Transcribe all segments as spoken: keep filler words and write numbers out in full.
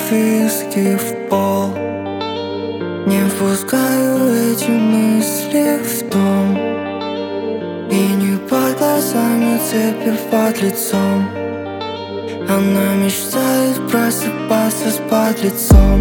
виски в пол. Не впускаю эти мысли в дом. И не под глазами цепи под лицом. Она мечтает просыпаться с подлецом.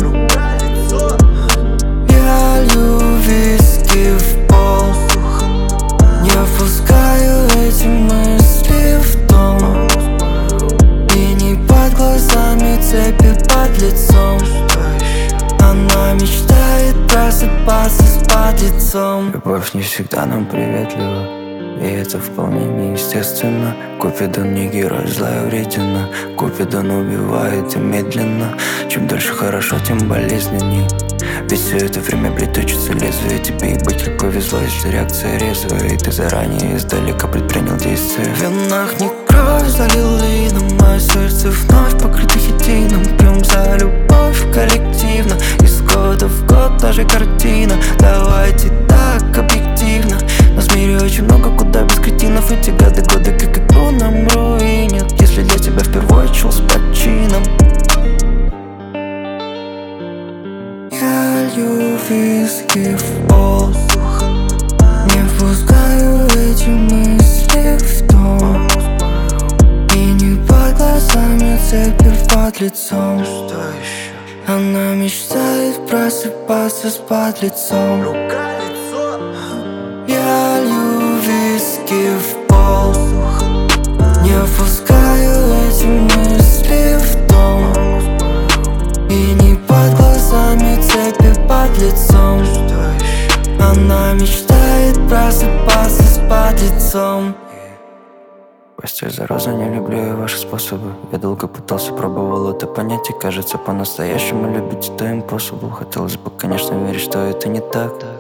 Я лью виски в пол. Не впускаю эти мысли в дом. И не под глазами цепи под лицом. Она мечтает просыпаться с подлецом. Любовь не всегда нам приветлива, и это вполне неестественно. Купидон не герой, злая вредина. Купидон убивает и медленно. Чем дольше хорошо, тем болезненней. Ведь все это время, блядь, точится лезвие. Тебе ебать как повезло, если реакция резвая, и ты заранее издалека предпринял действия. В венах не кровь залили, но мое сердце вновь покрыто хитином. Пьем за любовь коллективно, из года в год та же картина. Давайте так объективно. Нас в мире очень много, куда без кретинов. Эти годы, годы как игру нам руинят. Если для тебя впервые чел с почином. Я лью виски в пол. Не впускаю эти мысли в дом. И не под глазами цепи под лицом. Она мечтает просыпаться с подлецом. Я лью виски в пол. Не впускаю эти мысли в дом. И не под глазами цепи под лицом. Она мечтает просыпаться с подлецом. Постель за розу, не люблю я ваши способы. Я долго пытался, пробовал это понять. И кажется, по-настоящему любить это impossible. Хотелось бы, конечно, верить, что это не так.